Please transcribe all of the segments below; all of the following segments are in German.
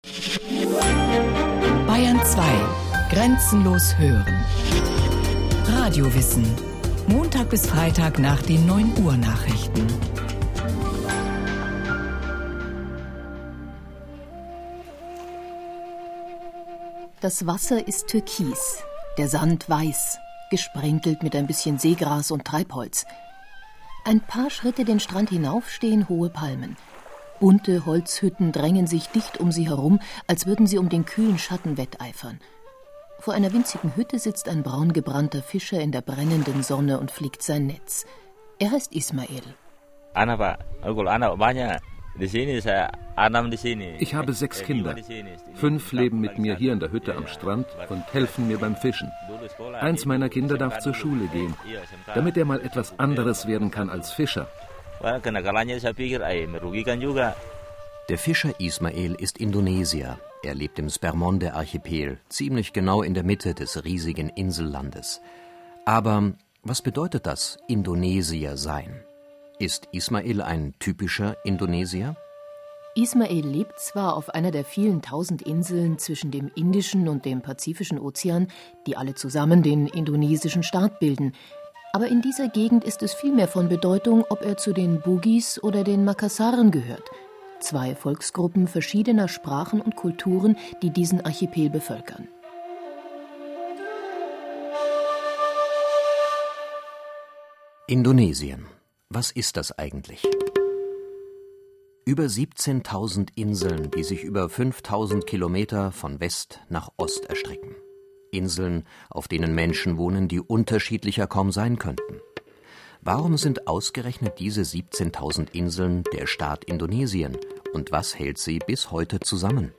Bayern 2. Grenzenlos hören. Radiowissen. Montag bis Freitag nach den 9 Uhr Nachrichten. Das Wasser ist türkis, der Sand weiß, gesprenkelt mit ein bisschen Seegras und Treibholz. Ein paar Schritte den Strand hinauf stehen hohe Palmen. Bunte Holzhütten drängen sich dicht um sie herum, als würden sie um den kühlen Schatten wetteifern. Vor einer winzigen Hütte sitzt ein braungebrannter Fischer in der brennenden Sonne und flickt sein Netz. Er heißt Ismail. Ich habe 6 Kinder. 5 leben mit mir hier in der Hütte am Strand und helfen mir beim Fischen. Eins meiner Kinder darf zur Schule gehen, damit er mal etwas anderes werden kann als Fischer. Der Fischer Ismail ist Indonesier. Er lebt im Spermonde-Archipel, ziemlich genau in der Mitte des riesigen Insellandes. Aber was bedeutet das, Indonesier sein? Ist Ismail ein typischer Indonesier? Ismail lebt zwar auf einer der vielen 1000 Inseln zwischen dem Indischen und dem Pazifischen Ozean, die alle zusammen den indonesischen Staat bilden, aber in dieser Gegend ist es vielmehr von Bedeutung, ob er zu den Bugis oder den Makassaren gehört. 2 Volksgruppen verschiedener Sprachen und Kulturen, die diesen Archipel bevölkern. Indonesien. Was ist das eigentlich? Über 17.000 Inseln, die sich über 5.000 Kilometer von West nach Ost erstrecken. Inseln, auf denen Menschen wohnen, die unterschiedlicher kaum sein könnten. Warum sind ausgerechnet diese 17.000 Inseln der Staat Indonesien? Und was hält sie bis heute zusammen?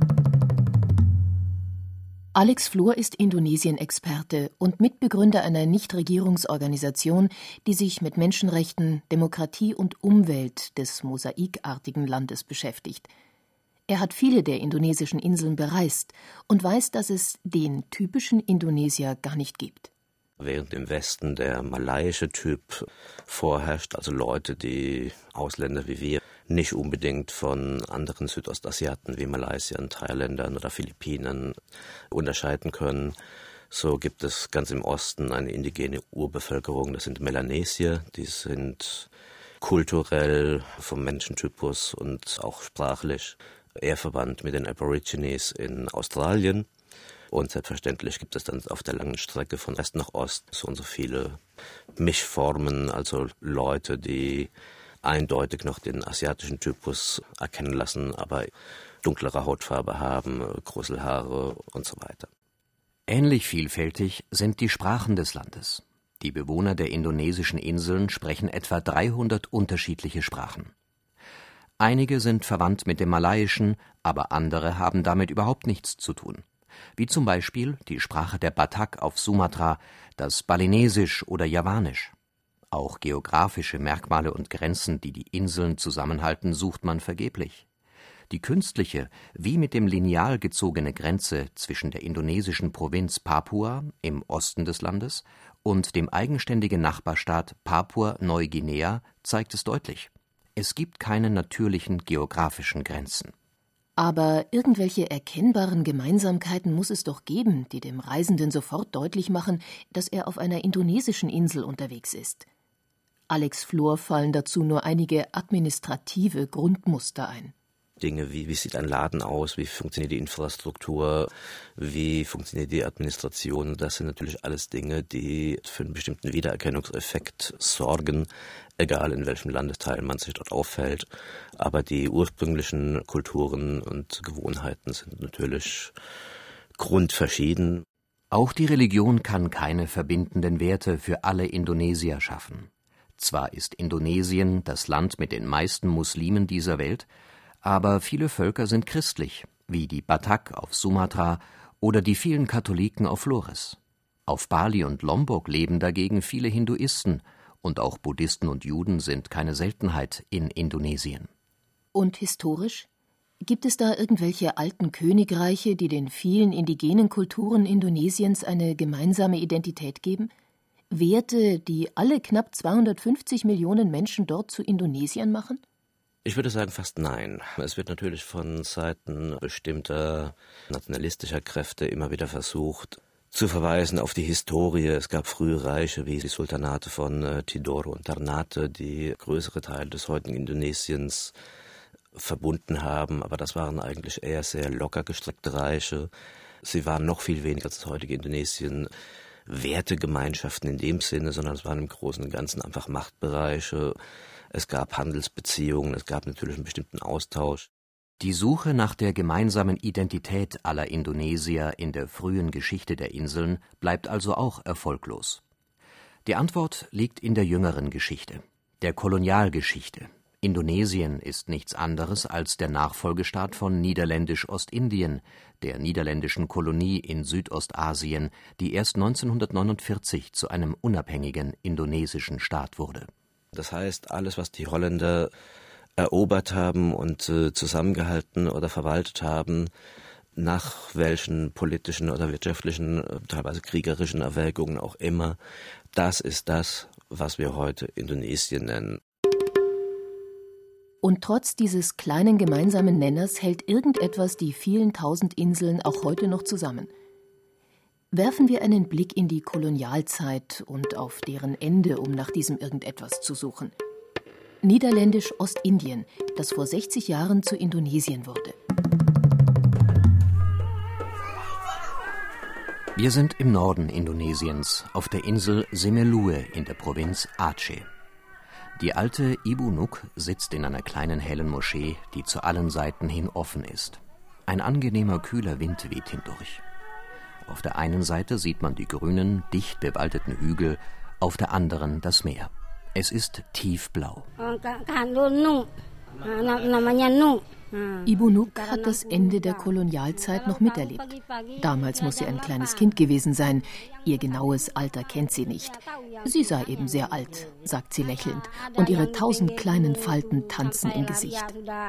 Alex Flor ist Indonesien-Experte und Mitbegründer einer Nichtregierungsorganisation, die sich mit Menschenrechten, Demokratie und Umwelt des mosaikartigen Landes beschäftigt. Er hat viele der indonesischen Inseln bereist und weiß, dass es den typischen Indonesier gar nicht gibt. Während im Westen der malaiische Typ vorherrscht, also Leute, die Ausländer wie wir nicht unbedingt von anderen Südostasiaten wie Malaysiern, Thailändern oder Philippinen unterscheiden können, so gibt es ganz im Osten eine indigene Urbevölkerung, das sind Melanesier, die sind kulturell vom Menschentypus und auch sprachlich eher verwandt mit den Aborigines in Australien. Und selbstverständlich gibt es dann auf der langen Strecke von West nach Ost so und so viele Mischformen, also Leute, die eindeutig noch den asiatischen Typus erkennen lassen, aber dunklere Hautfarbe haben, Grusselhaare und so weiter. Ähnlich vielfältig sind die Sprachen des Landes. Die Bewohner der indonesischen Inseln sprechen etwa 300 unterschiedliche Sprachen. Einige sind verwandt mit dem Malaiischen, aber andere haben damit überhaupt nichts zu tun. Wie zum Beispiel die Sprache der Batak auf Sumatra, das Balinesisch oder Javanisch. Auch geografische Merkmale und Grenzen, die die Inseln zusammenhalten, sucht man vergeblich. Die künstliche, wie mit dem Lineal gezogene Grenze zwischen der indonesischen Provinz Papua im Osten des Landes und dem eigenständigen Nachbarstaat Papua-Neuguinea zeigt es deutlich. Es gibt keine natürlichen geografischen Grenzen. Aber irgendwelche erkennbaren Gemeinsamkeiten muss es doch geben, die dem Reisenden sofort deutlich machen, dass er auf einer indonesischen Insel unterwegs ist. Alex Flor fallen dazu nur einige administrative Grundmuster ein. Dinge wie sieht ein Laden aus, wie funktioniert die Infrastruktur, wie funktioniert die Administration. Das sind natürlich alles Dinge, die für einen bestimmten Wiedererkennungseffekt sorgen, egal in welchem Landesteil man sich dort aufhält. Aber die ursprünglichen Kulturen und Gewohnheiten sind natürlich grundverschieden. Auch die Religion kann keine verbindenden Werte für alle Indonesier schaffen. Zwar ist Indonesien das Land mit den meisten Muslimen dieser Welt, aber viele Völker sind christlich, wie die Batak auf Sumatra oder die vielen Katholiken auf Flores. Auf Bali und Lombok leben dagegen viele Hinduisten, und auch Buddhisten und Juden sind keine Seltenheit in Indonesien. Und historisch? Gibt es da irgendwelche alten Königreiche, die den vielen indigenen Kulturen Indonesiens eine gemeinsame Identität geben? Werte, die alle knapp 250 Millionen Menschen dort zu Indonesiern machen? Ich würde sagen fast nein. Es wird natürlich von Seiten bestimmter nationalistischer Kräfte immer wieder versucht, zu verweisen auf die Historie. Es gab frühe Reiche wie die Sultanate von Tidore und Ternate, die größere Teile des heutigen Indonesiens verbunden haben, aber das waren eigentlich eher sehr locker gestreckte Reiche. Sie waren noch viel weniger als das heutige Indonesien Wertegemeinschaften in dem Sinne, sondern es waren im Großen und Ganzen einfach Machtbereiche. Es gab Handelsbeziehungen, es gab natürlich einen bestimmten Austausch. Die Suche nach der gemeinsamen Identität aller Indonesier in der frühen Geschichte der Inseln bleibt also auch erfolglos. Die Antwort liegt in der jüngeren Geschichte, der Kolonialgeschichte. Indonesien ist nichts anderes als der Nachfolgestaat von Niederländisch-Ostindien, der niederländischen Kolonie in Südostasien, die erst 1949 zu einem unabhängigen indonesischen Staat wurde. Das heißt, alles, was die Holländer erobert haben und zusammengehalten oder verwaltet haben, nach welchen politischen oder wirtschaftlichen, teilweise kriegerischen Erwägungen auch immer, das ist das, was wir heute Indonesien nennen. Und trotz dieses kleinen gemeinsamen Nenners hält irgendetwas die vielen tausend Inseln auch heute noch zusammen. Werfen wir einen Blick in die Kolonialzeit und auf deren Ende, um nach diesem irgendetwas zu suchen. Niederländisch-Ostindien, das vor 60 Jahren zu Indonesien wurde. Wir sind im Norden Indonesiens, auf der Insel Semeluwe in der Provinz Aceh. Die alte Ibu Nuk sitzt in einer kleinen hellen Moschee, die zu allen Seiten hin offen ist. Ein angenehmer, kühler Wind weht hindurch. Auf der einen Seite sieht man die grünen, dicht bewaldeten Hügel, auf der anderen das Meer. Es ist tiefblau. Ibu Nuk hat das Ende der Kolonialzeit noch miterlebt. Damals muss sie ein kleines Kind gewesen sein. Ihr genaues Alter kennt sie nicht. Sie sei eben sehr alt, sagt sie lächelnd, und ihre 1000 kleinen Falten tanzen im Gesicht.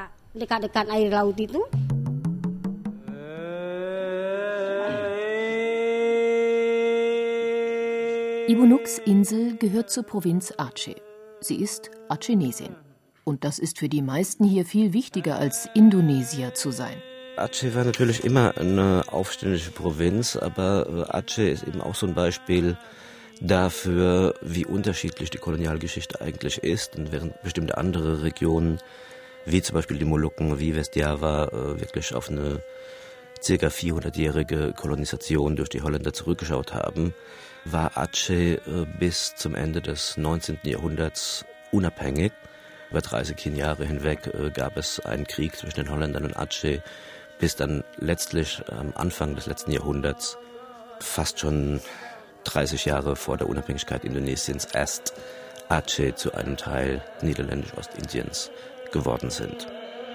Ibu Nuks Insel gehört zur Provinz Aceh. Sie ist Acehenesin. Und das ist für die meisten hier viel wichtiger, als Indonesier zu sein. Aceh war natürlich immer eine aufständische Provinz, aber Aceh ist eben auch so ein Beispiel dafür, wie unterschiedlich die Kolonialgeschichte eigentlich ist. Und während bestimmte andere Regionen, wie zum Beispiel die Molukken, wie Westjava, wirklich auf eine ca. 400-jährige Kolonisation durch die Holländer zurückgeschaut haben, war Aceh bis zum Ende des 19. Jahrhunderts unabhängig. Über 30 Jahre hinweg gab es einen Krieg zwischen den Holländern und Aceh, bis dann letztlich am Anfang des letzten Jahrhunderts, fast schon 30 Jahre vor der Unabhängigkeit Indonesiens, erst Aceh zu einem Teil Niederländisch-Ostindiens geworden sind.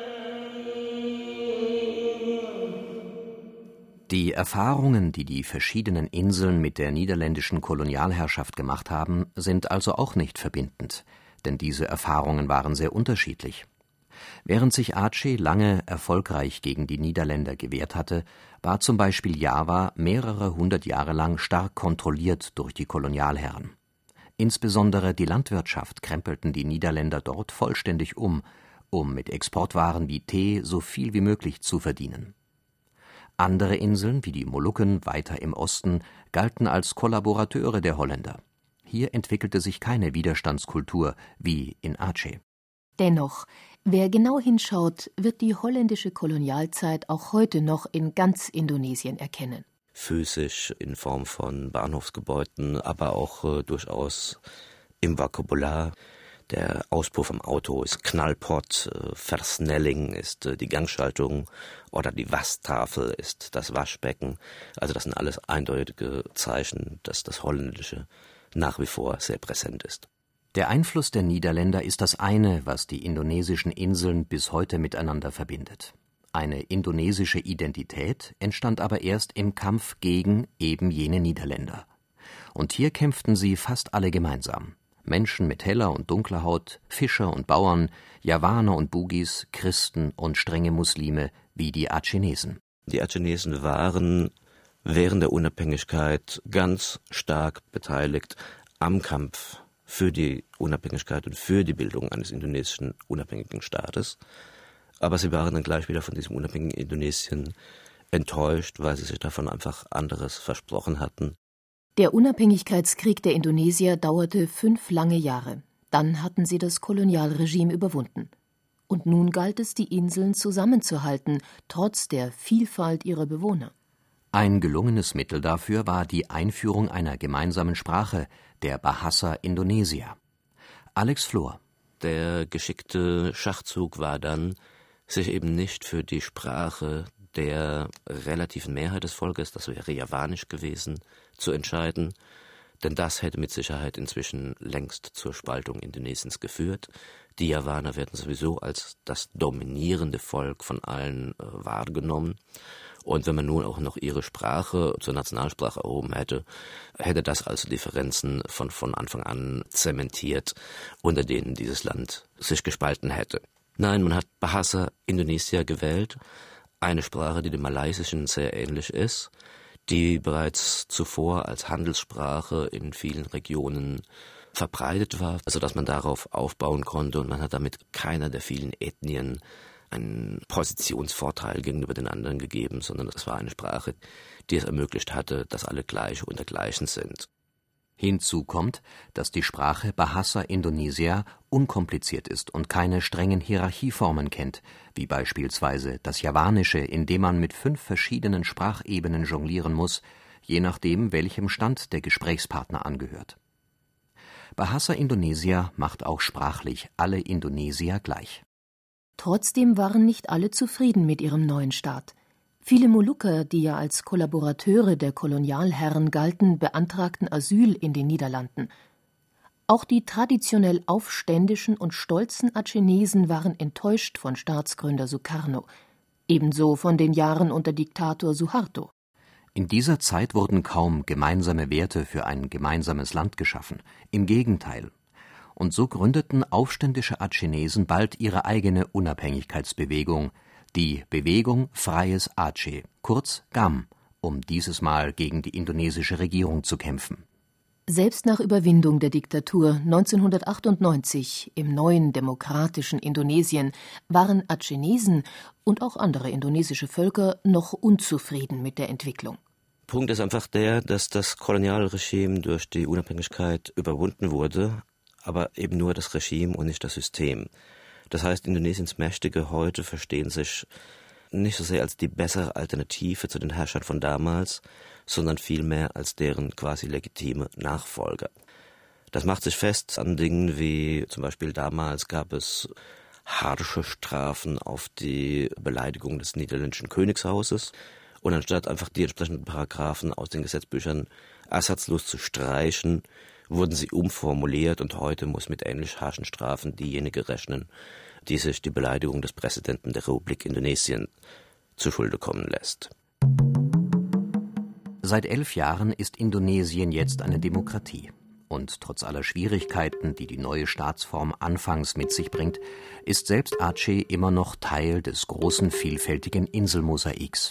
Die Erfahrungen, die die verschiedenen Inseln mit der niederländischen Kolonialherrschaft gemacht haben, sind also auch nicht verbindend. Denn diese Erfahrungen waren sehr unterschiedlich. Während sich Aceh lange erfolgreich gegen die Niederländer gewehrt hatte, war zum Beispiel Java mehrere hundert Jahre lang stark kontrolliert durch die Kolonialherren. Insbesondere die Landwirtschaft krempelten die Niederländer dort vollständig um mit Exportwaren wie Tee so viel wie möglich zu verdienen. Andere Inseln, wie die Molukken weiter im Osten, galten als Kollaborateure der Holländer. Hier entwickelte sich keine Widerstandskultur wie in Aceh. Dennoch, wer genau hinschaut, wird die holländische Kolonialzeit auch heute noch in ganz Indonesien erkennen. Physisch in Form von Bahnhofsgebäuden, aber auch durchaus im Vokabular. Der Auspuff vom Auto ist Knallpott, Versnelling ist die Gangschaltung oder die Waschtafel ist das Waschbecken. Also das sind alles eindeutige Zeichen, dass das Holländische nach wie vor sehr präsent ist. Der Einfluss der Niederländer ist das eine, was die indonesischen Inseln bis heute miteinander verbindet. Eine indonesische Identität entstand aber erst im Kampf gegen eben jene Niederländer. Und hier kämpften sie fast alle gemeinsam. Menschen mit heller und dunkler Haut, Fischer und Bauern, Javaner und Bugis, Christen und strenge Muslime wie die Acehnesen. Die Acehnesen waren während der Unabhängigkeit ganz stark beteiligt am Kampf für die Unabhängigkeit und für die Bildung eines indonesischen unabhängigen Staates. Aber sie waren dann gleich wieder von diesem unabhängigen Indonesien enttäuscht, weil sie sich davon einfach anderes versprochen hatten. Der Unabhängigkeitskrieg der Indonesier dauerte 5 lange Jahre. Dann hatten sie das Kolonialregime überwunden. Und nun galt es, die Inseln zusammenzuhalten, trotz der Vielfalt ihrer Bewohner. Ein gelungenes Mittel dafür war die Einführung einer gemeinsamen Sprache, der Bahasa Indonesia. Alex Flor. Der geschickte Schachzug war dann, sich eben nicht für die Sprache der relativen Mehrheit des Volkes, das wäre Javanisch gewesen, zu entscheiden, denn das hätte mit Sicherheit inzwischen längst zur Spaltung Indonesiens geführt. Die Javaner werden sowieso als das dominierende Volk von allen wahrgenommen. Und wenn man nun auch noch ihre Sprache zur Nationalsprache erhoben hätte, hätte das also Differenzen von Anfang an zementiert, unter denen dieses Land sich gespalten hätte. Nein, man hat Bahasa Indonesia gewählt, eine Sprache, die dem Malaysischen sehr ähnlich ist, die bereits zuvor als Handelssprache in vielen Regionen verbreitet war, sodass man darauf aufbauen konnte, und man hat damit keiner der vielen Ethnien einen Positionsvorteil gegenüber den anderen gegeben, sondern es war eine Sprache, die es ermöglicht hatte, dass alle Gleiche unter Gleichen sind. Hinzu kommt, dass die Sprache Bahasa Indonesia unkompliziert ist und keine strengen Hierarchieformen kennt, wie beispielsweise das Javanische, in dem man mit 5 verschiedenen Sprachebenen jonglieren muss, je nachdem, welchem Stand der Gesprächspartner angehört. Bahasa Indonesia macht auch sprachlich alle Indonesier gleich. Trotzdem waren nicht alle zufrieden mit ihrem neuen Staat. Viele Molukker, die ja als Kollaborateure der Kolonialherren galten, beantragten Asyl in den Niederlanden. Auch die traditionell aufständischen und stolzen Achenesen waren enttäuscht von Staatsgründer Sukarno, ebenso von den Jahren unter Diktator Suharto. In dieser Zeit wurden kaum gemeinsame Werte für ein gemeinsames Land geschaffen. Im Gegenteil. Und so gründeten aufständische Achenesen bald ihre eigene Unabhängigkeitsbewegung, die Bewegung Freies Aceh, kurz GAM, um dieses Mal gegen die indonesische Regierung zu kämpfen. Selbst nach Überwindung der Diktatur 1998 im neuen demokratischen Indonesien waren Achenesen und auch andere indonesische Völker noch unzufrieden mit der Entwicklung. Punkt ist einfach der, dass das Kolonialregime durch die Unabhängigkeit überwunden wurde, aber eben nur das Regime und nicht das System. Das heißt, Indonesiens Mächtige heute verstehen sich nicht so sehr als die bessere Alternative zu den Herrschern von damals, sondern vielmehr als deren quasi legitime Nachfolger. Das macht sich fest an Dingen wie zum Beispiel damals gab es harsche Strafen auf die Beleidigung des niederländischen Königshauses, und anstatt einfach die entsprechenden Paragraphen aus den Gesetzbüchern ersatzlos zu streichen, wurden sie umformuliert, und heute muss mit ähnlich harschen Strafen diejenige rechnen, die sich die Beleidigung des Präsidenten der Republik Indonesien zuschulde kommen lässt. Seit 11 Jahren ist Indonesien jetzt eine Demokratie. Und trotz aller Schwierigkeiten, die die neue Staatsform anfangs mit sich bringt, ist selbst Aceh immer noch Teil des großen, vielfältigen Inselmosaiks.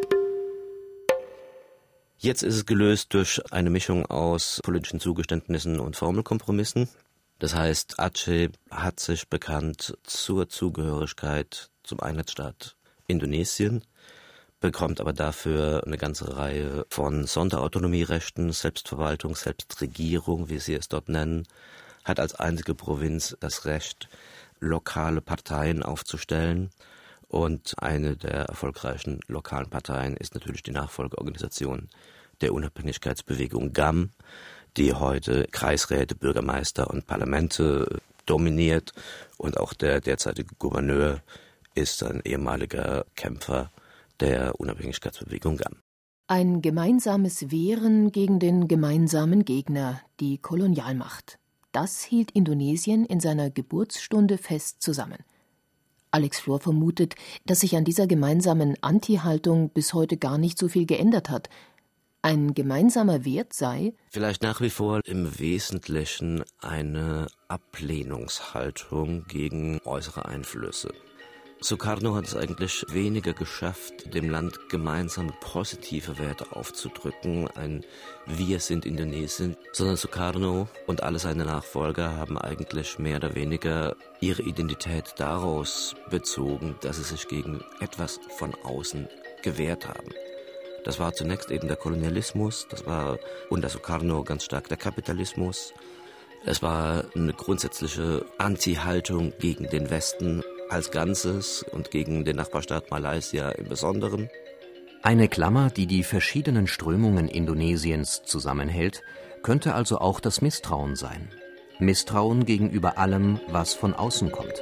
Jetzt ist es gelöst durch eine Mischung aus politischen Zugeständnissen und Formelkompromissen. Das heißt, Aceh hat sich bekannt zur Zugehörigkeit zum Einheitsstaat Indonesien, bekommt aber dafür eine ganze Reihe von Sonderautonomierechten, Selbstverwaltung, Selbstregierung, wie sie es dort nennen, hat als einzige Provinz das Recht, lokale Parteien aufzustellen. Und eine der erfolgreichen lokalen Parteien ist natürlich die Nachfolgeorganisation der Unabhängigkeitsbewegung GAM, die heute Kreisräte, Bürgermeister und Parlamente dominiert. Und auch der derzeitige Gouverneur ist ein ehemaliger Kämpfer der Unabhängigkeitsbewegung GAM. Ein gemeinsames Wehren gegen den gemeinsamen Gegner, die Kolonialmacht. Das hielt Indonesien in seiner Geburtsstunde fest zusammen. Alex Flor vermutet, dass sich an dieser gemeinsamen Anti-Haltung bis heute gar nicht so viel geändert hat. Ein gemeinsamer Wert sei vielleicht nach wie vor im Wesentlichen eine Ablehnungshaltung gegen äußere Einflüsse. Sukarno hat es eigentlich weniger geschafft, dem Land gemeinsame positive Werte aufzudrücken, ein Wir sind Indonesien, sondern Sukarno und alle seine Nachfolger haben eigentlich mehr oder weniger ihre Identität daraus bezogen, dass sie sich gegen etwas von außen gewehrt haben. Das war zunächst eben der Kolonialismus, das war unter Sukarno ganz stark der Kapitalismus. Es war eine grundsätzliche Anti-Haltung gegen den Westen als Ganzes und gegen den Nachbarstaat Malaysia im Besonderen. Eine Klammer, die die verschiedenen Strömungen Indonesiens zusammenhält, könnte also auch das Misstrauen sein. Misstrauen gegenüber allem, was von außen kommt.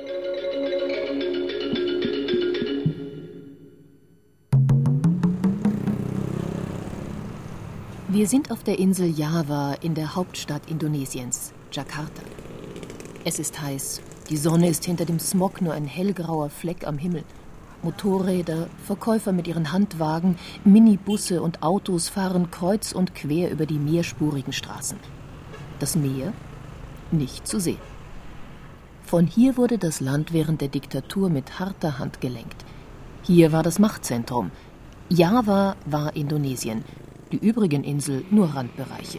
Wir sind auf der Insel Java in der Hauptstadt Indonesiens, Jakarta. Es ist heiß. Die Sonne ist hinter dem Smog nur ein hellgrauer Fleck am Himmel. Motorräder, Verkäufer mit ihren Handwagen, Minibusse und Autos fahren kreuz und quer über die mehrspurigen Straßen. Das Meer? Nicht zu sehen. Von hier wurde das Land während der Diktatur mit harter Hand gelenkt. Hier war das Machtzentrum. Java war Indonesien, die übrigen Inseln nur Randbereiche.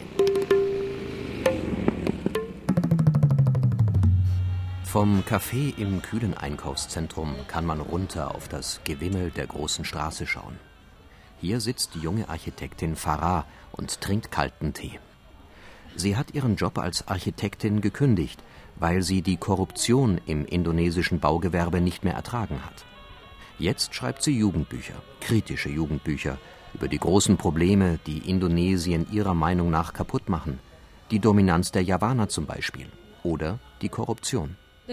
Vom Café im kühlen Einkaufszentrum kann man runter auf das Gewimmel der großen Straße schauen. Hier sitzt die junge Architektin Farah und trinkt kalten Tee. Sie hat ihren Job als Architektin gekündigt, weil sie die Korruption im indonesischen Baugewerbe nicht mehr ertragen hat. Jetzt schreibt sie Jugendbücher, kritische Jugendbücher, über die großen Probleme, die Indonesien ihrer Meinung nach kaputt machen. Die Dominanz der Javaner zum Beispiel. Oder die Korruption. Die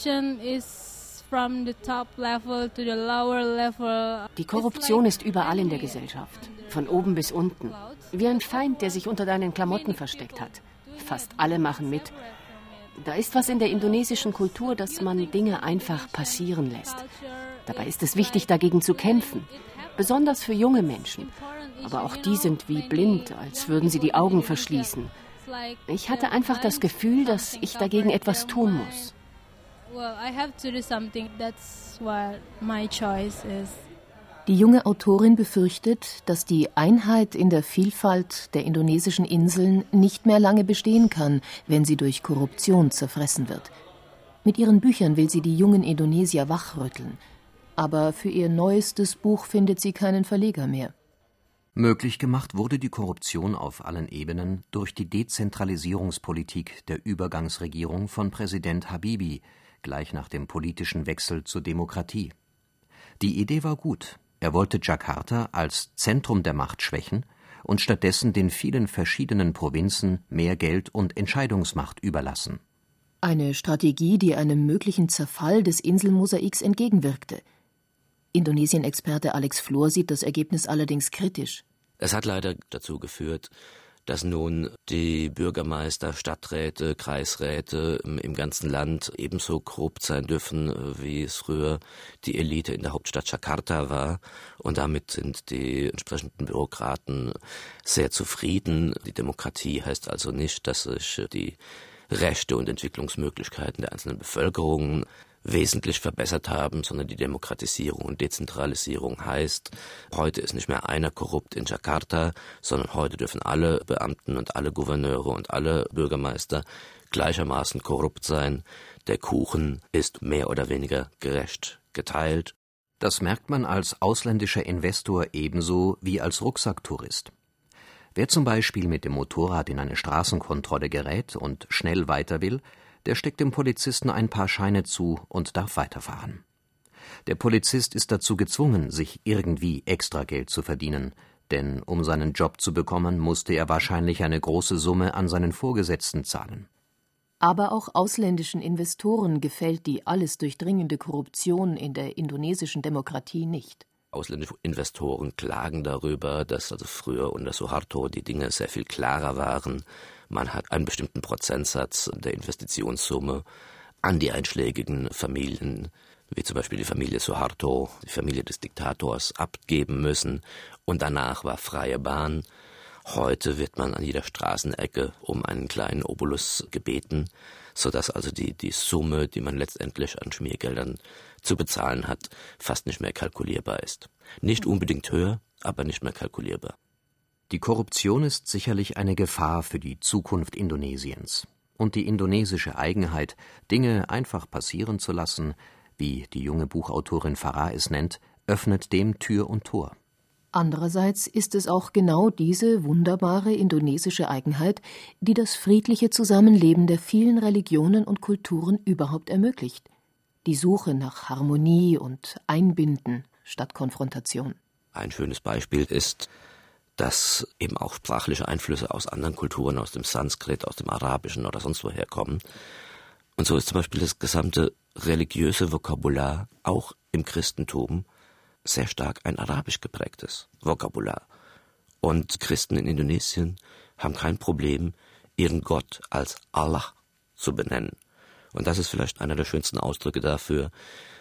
Korruption ist überall in der Gesellschaft, von oben bis unten. Wie ein Feind, der sich unter deinen Klamotten versteckt hat. Fast alle machen mit. Da ist was in der indonesischen Kultur, dass man Dinge einfach passieren lässt. Dabei ist es wichtig, dagegen zu kämpfen. Besonders für junge Menschen. Aber auch die sind wie blind, als würden sie die Augen verschließen. Ich hatte einfach das Gefühl, dass ich dagegen etwas tun muss. Die junge Autorin befürchtet, dass die Einheit in der Vielfalt der indonesischen Inseln nicht mehr lange bestehen kann, wenn sie durch Korruption zerfressen wird. Mit ihren Büchern will sie die jungen Indonesier wachrütteln. Aber für ihr neuestes Buch findet sie keinen Verleger mehr. Möglich gemacht wurde die Korruption auf allen Ebenen durch die Dezentralisierungspolitik der Übergangsregierung von Präsident Habibie, gleich nach dem politischen Wechsel zur Demokratie. Die Idee war gut. Er wollte Jakarta als Zentrum der Macht schwächen und stattdessen den vielen verschiedenen Provinzen mehr Geld und Entscheidungsmacht überlassen. Eine Strategie, die einem möglichen Zerfall des Inselmosaiks entgegenwirkte. Indonesien-Experte Alex Flor sieht das Ergebnis allerdings kritisch. Es hat leider dazu geführt, dass nun die Bürgermeister, Stadträte, Kreisräte im ganzen Land ebenso korrupt sein dürfen, wie es früher die Elite in der Hauptstadt Jakarta war. Und damit sind die entsprechenden Bürokraten sehr zufrieden. Die Demokratie heißt also nicht, dass sich die Rechte und Entwicklungsmöglichkeiten der einzelnen Bevölkerung wesentlich verbessert haben, sondern die Demokratisierung und Dezentralisierung heißt, heute ist nicht mehr einer korrupt in Jakarta, sondern heute dürfen alle Beamten und alle Gouverneure und alle Bürgermeister gleichermaßen korrupt sein. Der Kuchen ist mehr oder weniger gerecht geteilt. Das merkt man als ausländischer Investor ebenso wie als Rucksacktourist. Wer zum Beispiel mit dem Motorrad in eine Straßenkontrolle gerät und schnell weiter will, der steckt dem Polizisten ein paar Scheine zu und darf weiterfahren. Der Polizist ist dazu gezwungen, sich irgendwie Extrageld zu verdienen, denn um seinen Job zu bekommen, musste er wahrscheinlich eine große Summe an seinen Vorgesetzten zahlen. Aber auch ausländischen Investoren gefällt die alles durchdringende Korruption in der indonesischen Demokratie nicht. Ausländische Investoren klagen darüber, dass also früher unter Suharto die Dinge sehr viel klarer waren. Man hat einen bestimmten Prozentsatz der Investitionssumme an die einschlägigen Familien, wie zum Beispiel die Familie Suharto, die Familie des Diktators, abgeben müssen. Und danach war freie Bahn. Heute wird man an jeder Straßenecke um einen kleinen Obolus gebeten, sodass also die Summe, die man letztendlich an Schmiergeldern zu bezahlen hat, fast nicht mehr kalkulierbar ist. Nicht unbedingt höher, aber nicht mehr kalkulierbar. Die Korruption ist sicherlich eine Gefahr für die Zukunft Indonesiens. Und die indonesische Eigenheit, Dinge einfach passieren zu lassen, wie die junge Buchautorin Farah es nennt, öffnet dem Tür und Tor. Andererseits ist es auch genau diese wunderbare indonesische Eigenheit, die das friedliche Zusammenleben der vielen Religionen und Kulturen überhaupt ermöglicht. Die Suche nach Harmonie und Einbinden statt Konfrontation. Ein schönes Beispiel ist, dass eben auch sprachliche Einflüsse aus anderen Kulturen, aus dem Sanskrit, aus dem Arabischen oder sonst woher kommen. Und so ist zum Beispiel das gesamte religiöse Vokabular auch im Christentum sehr stark ein arabisch geprägtes Vokabular. Und Christen in Indonesien haben kein Problem, ihren Gott als Allah zu benennen. Und das ist vielleicht einer der schönsten Ausdrücke dafür,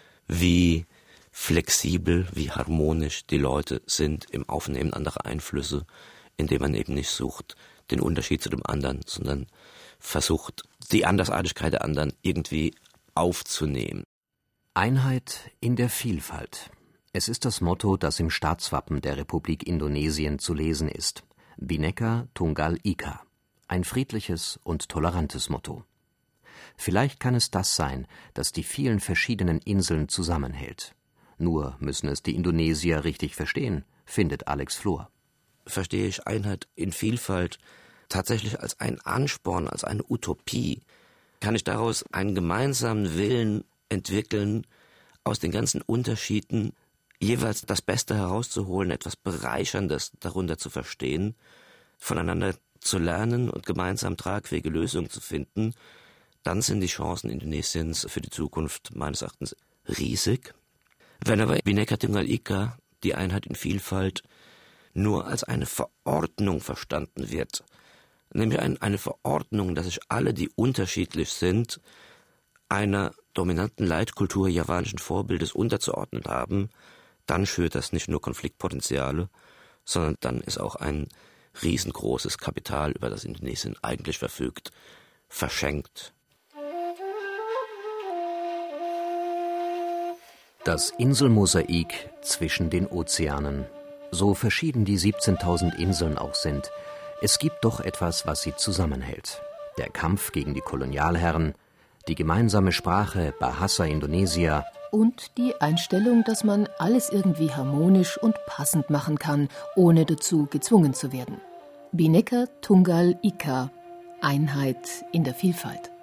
wie flexibel, wie harmonisch die Leute sind im Aufnehmen anderer Einflüsse, indem man eben nicht sucht, den Unterschied zu dem anderen, sondern versucht, die Andersartigkeit der anderen irgendwie aufzunehmen. Einheit in der Vielfalt. Es ist das Motto, das im Staatswappen der Republik Indonesien zu lesen ist. Bhinneka Tunggal Ika. Ein friedliches und tolerantes Motto. Vielleicht kann es das sein, das die vielen verschiedenen Inseln zusammenhält. Nur müssen es die Indonesier richtig verstehen, findet Alex Flor. Verstehe ich Einheit in Vielfalt tatsächlich als einen Ansporn, als eine Utopie? Kann ich daraus einen gemeinsamen Willen entwickeln, aus den ganzen Unterschieden jeweils das Beste herauszuholen, etwas Bereicherndes darunter zu verstehen, voneinander zu lernen und gemeinsam tragfähige Lösungen zu finden? Dann sind die Chancen Indonesiens für die Zukunft meines Erachtens riesig. Wenn aber Bhinneka Tunggal Ika, die Einheit in Vielfalt, nur als eine Verordnung verstanden wird, nämlich eine Verordnung, dass sich alle, die unterschiedlich sind, einer dominanten Leitkultur javanischen Vorbildes unterzuordnen haben, dann schürt das nicht nur Konfliktpotenziale, sondern dann ist auch ein riesengroßes Kapital, über das Indonesien eigentlich verfügt, verschenkt. Das Inselmosaik zwischen den Ozeanen. So verschieden die 17.000 Inseln auch sind, es gibt doch etwas, was sie zusammenhält. Der Kampf gegen die Kolonialherren, die gemeinsame Sprache Bahasa Indonesia und die Einstellung, dass man alles irgendwie harmonisch und passend machen kann, ohne dazu gezwungen zu werden. Bhinneka Tunggal Ika. Einheit in der Vielfalt.